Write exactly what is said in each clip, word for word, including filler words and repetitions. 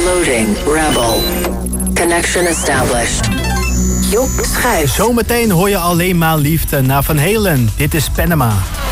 Loading Rebel. Connection established. Job Schijf. Zometeen hoor je alleen maar liefde naar Van Halen. Dit is Panama.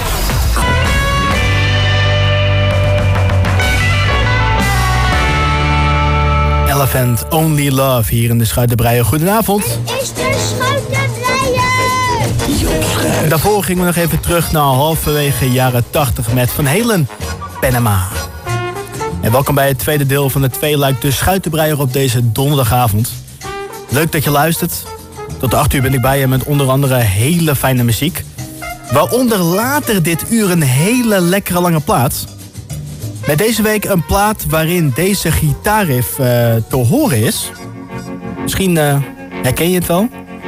Elephant Only Love hier in de Schuitenbreier. Goedenavond. Het is de Schuitenbreier. Job Schijf. Daarvoor gingen we nog even terug naar halverwege jaren tachtig met Van Halen, Panama. En welkom bij het tweede deel van het tweeluik de Schuitenbreier op deze donderdagavond. Leuk dat je luistert. Tot de acht uur ben ik bij je met onder andere hele fijne muziek. Waaronder later dit uur een hele lekkere lange plaat. Met deze week een plaat waarin deze gitaarriff uh, te horen is. Misschien uh, herken je het wel.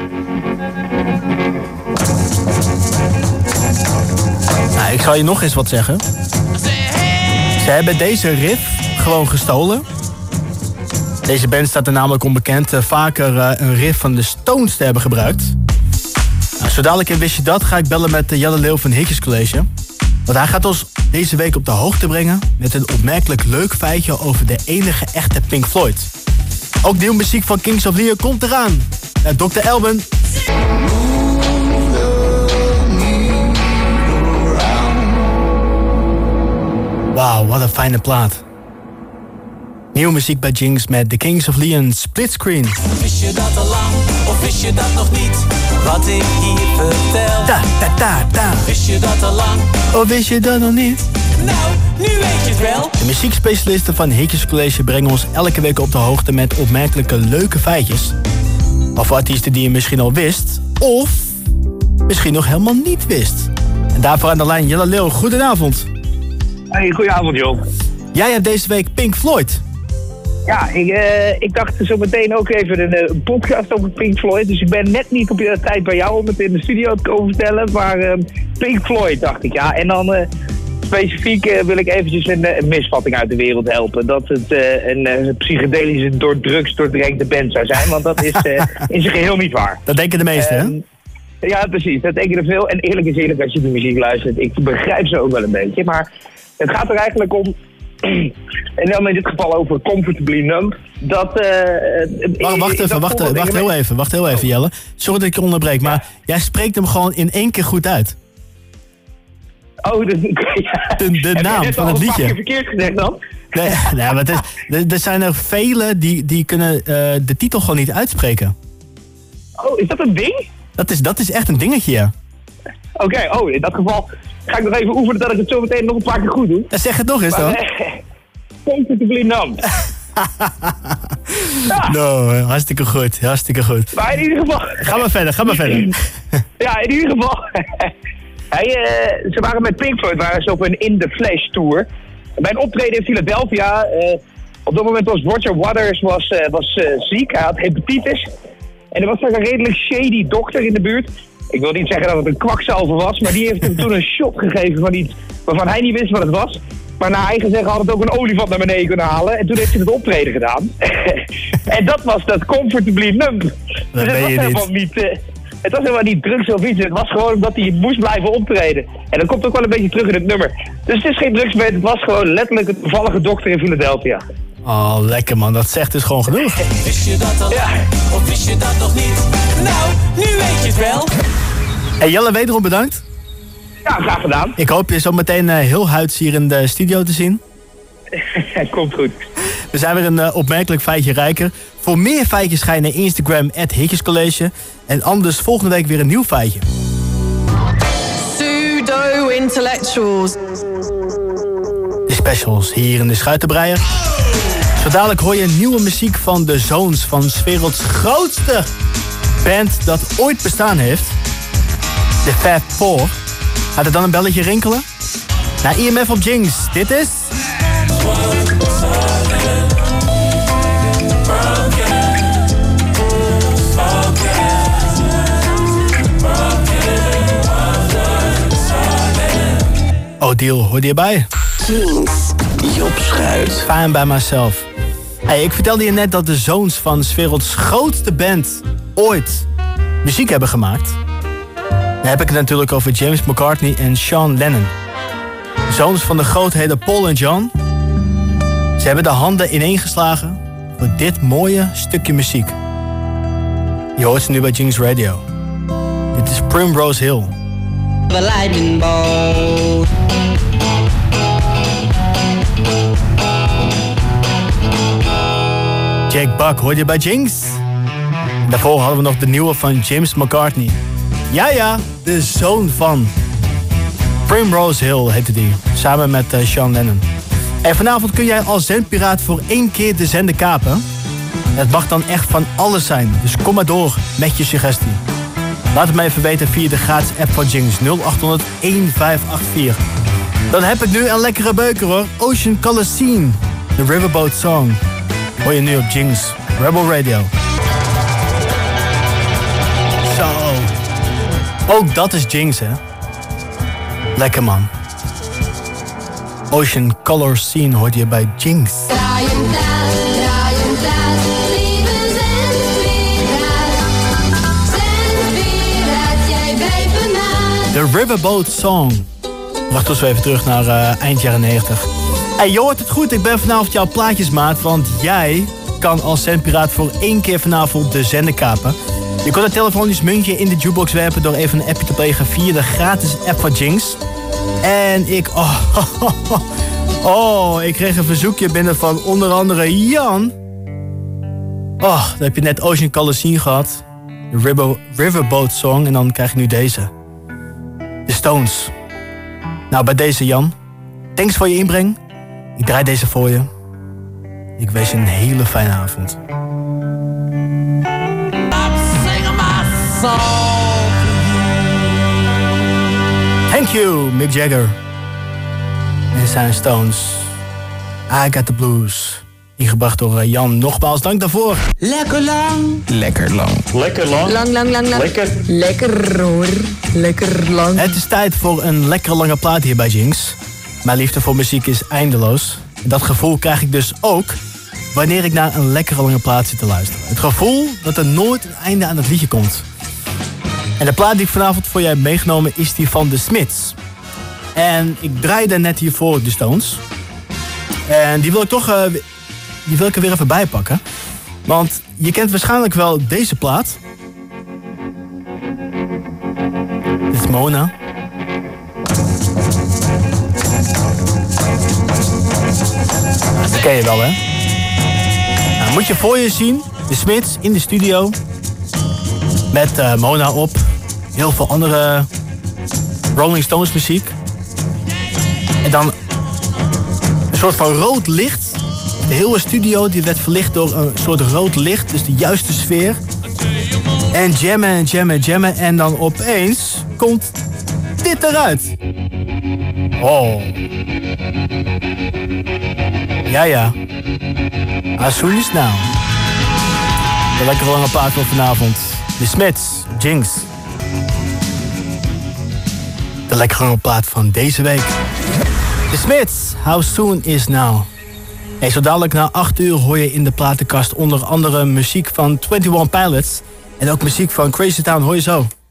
Nou, ik zal je nog eens wat zeggen. Ze hebben deze riff gewoon gestolen. Deze band staat er namelijk onbekend uh, vaker uh, een riff van de Stones te hebben gebruikt. Nou, zo dadelijk in Wist je dat ga ik bellen met uh, Jelle Leeuw van Hitjes College. Want hij gaat ons deze week op de hoogte brengen met een opmerkelijk leuk feitje over de enige echte Pink Floyd. Ook nieuwe muziek van Kings of Leon komt eraan. Uh, dokter Alban. Wauw, wat een fijne plaat. Nieuwe muziek bij Jinx met The Kings of Leon Splitscreen. Wist je dat al lang, of wist je dat nog niet? Wat ik hier vertel. Ta, ta, ta, ta. Wist je dat al lang? Of wist je dat nog niet? Nou, nu weet je het wel. De muziekspecialisten van Hitjes College brengen ons elke week op de hoogte met opmerkelijke leuke feitjes. Of artiesten die je misschien al wist, of misschien nog helemaal niet wist. En daarvoor aan de lijn Jelle Leeuw, goedenavond. Hey, goedenavond joh. Jij hebt deze week Pink Floyd. Ja, ik, uh, ik dacht zo meteen ook even een, een podcast over Pink Floyd. Dus ik ben net niet op je tijd bij jou om het in de studio te komen vertellen. Maar uh, Pink Floyd dacht ik, ja. En dan uh, specifiek uh, wil ik eventjes een, een misvatting uit de wereld helpen. Dat het uh, een uh, psychedelische, door drugs doordrenkte band zou zijn. Want dat is uh, in zijn geheel niet waar. Dat denken de meesten, um, hè? Ja, precies. Dat denken er veel. En eerlijk is eerlijk, als je de muziek luistert, ik begrijp ze ook wel een beetje. Maar het gaat er eigenlijk om... En dan in dit geval over Comfortably Numb. Dat, uh, wacht, wacht even, wacht, wacht heel even, wacht heel even Jelle. Sorry dat ik je onderbreek, maar jij spreekt hem gewoon in één keer goed uit. Oh, de, ja. de, de naam van het liedje. Heb je verkeerd gezegd dan? Nee, nee maar het is, er, er zijn er velen die, die kunnen uh, de titel gewoon niet uitspreken. Oh, is dat een ding? Dat is, dat is echt een dingetje, ja. Oké, okay, oh, in dat geval ga ik nog even oefenen dat ik het zo meteen nog een paar keer goed doe. Ja, zeg het nog eens dan. Comfortably Numb. Ja. No, hartstikke goed, hartstikke goed. Maar in ieder geval... Ga maar verder, ga maar verder. Ja, in ieder geval... Hij, uh, ze waren met Pink Floyd waren ze op een In The Flesh tour. Bij een optreden in Philadelphia... Uh, op dat moment was Roger Waters was, uh, was, uh, ziek, hij had hepatitis. En er was daar een redelijk shady dokter in de buurt. Ik wil niet zeggen dat het een kwakzalver was, maar die heeft hem toen een shot gegeven van iets waarvan hij niet wist wat het was. Maar naar eigen zeggen had het ook een olifant naar beneden kunnen halen. En toen heeft hij het optreden gedaan. En dat was dat Comfortably Numb. Dus het was helemaal niet... Uh, het was helemaal niet drugs of iets. Het was gewoon omdat hij moest blijven optreden. En dat komt ook wel een beetje terug in het nummer. Dus het is geen drugsband. Het was gewoon letterlijk een toevallige dokter in Philadelphia. Oh, lekker man. Dat zegt dus gewoon genoeg. Wist je dat al? Ja. Of wist je dat nog niet? Nou, nu weet je het wel. Hey Jelle, wederom bedankt. Ja, graag gedaan. Ik hoop je zo meteen uh, heel huids hier in de studio te zien. Komt goed. We zijn weer een uh, opmerkelijk feitje rijker. Voor meer feitjes ga je naar Instagram, at Hitjescollege. En anders volgende week weer een nieuw feitje. Pseudo-intellectuals. De specials hier in de Schuitenbreier. Zo dadelijk hoor je nieuwe muziek van de Zoons van 's werelds grootste band dat ooit bestaan heeft. De Fab Four. Gaat er dan een belletje rinkelen? Naar I M F op Jinx. Dit is... Odile, hoor je erbij? Jinx, Job Schuit. Fine by myself. Hey, ik vertelde je net dat de Zoons van 's werelds grootste band ooit muziek hebben gemaakt. Dan heb ik het natuurlijk over James McCartney en Sean Lennon. Zoons van de grootheden Paul en John. Ze hebben de handen ineengeslagen voor dit mooie stukje muziek. Je hoort ze nu bij Jinx Radio. Dit is Primrose Hill. The lightning bolt. Jake Buck hoor je bij Jinx. Daarvoor hadden we nog de nieuwe van James McCartney. Ja ja, de zoon van Primrose Hill heette die. Samen met uh, Sean Lennon. En vanavond kun jij als zendpiraat voor één keer de zender kapen. Het mag dan echt van alles zijn. Dus kom maar door met je suggestie. Laat het mij even weten via de gratis app van Jinx nul acht honderd, een vijf acht vier. Dan heb ik nu een lekkere beuker hoor. Ocean Color Scene. De Riverboat Song. Hoor je nu op Jinx Rebel Radio. Zo. Ook dat is Jinx hè. Lekker man. Ocean Color Scene hoort je bij Jinx. Draai hem klaar, draai hem klaar, lieve zendpiraat. Zendpiraat, jij blijft bij mij. De Riverboat Song. Wacht ons even terug naar uh, eind jaren negentig. Hey, je hoort het goed, ik ben vanavond jouw plaatjesmaat, want jij kan als zendpiraat voor één keer vanavond de zender kapen. Je kon een telefonisch muntje in de jukebox werpen door even een appje te plegen via de gratis app van Jinx. En ik... Oh, oh, oh, oh, ik kreeg een verzoekje binnen van onder andere Jan. Oh, dan heb je net Ocean Color Scene gehad. De River, Riverboat Song en dan krijg je nu deze. De Stones. Nou, bij deze Jan. Thanks voor je inbreng. Ik draai deze voor je. Ik wens je een hele fijne avond. Thank you, Mick Jagger. En zijn Stones. I Got The Blues. Ingebracht door Jan. Nogmaals, dank daarvoor. Lekker lang. Lekker lang. Lekker lang. Lang, lang, lang, lang. Lekker. Lekker hoor. Lekker lang. Het is tijd voor een lekkere lange plaat hier bij Jinx. Mijn liefde voor muziek is eindeloos. En dat gevoel krijg ik dus ook wanneer ik naar een lekkere lange plaat zit te luisteren. Het gevoel dat er nooit een einde aan het liedje komt. En de plaat die ik vanavond voor jij heb meegenomen is die van The Smiths. En ik draaide net hiervoor de Stones. En die wil ik toch uh, die wil ik er weer even bij pakken. Want je kent waarschijnlijk wel deze plaat. Dit is Mona. Dat ken je wel, hè? Nou, moet je voor je zien, de Smiths in de studio. Met uh, Mona op. Heel veel andere Rolling Stones muziek. En dan een soort van rood licht. De hele studio die werd verlicht door een soort rood licht. Dus de juiste sfeer. En jammen en jammen en jammen. En dan opeens komt dit eruit. Oh. Ja, ja. As soon as now. De lekkere lange plaat voor vanavond. The Smiths, Jinx. De lekkere lange plaat van deze week. The Smiths, How Soon Is Now. Hey, zo dadelijk na acht uur hoor je in de platenkast onder andere muziek van twenty-one Pilots. En ook muziek van Crazy Town hoor je zo.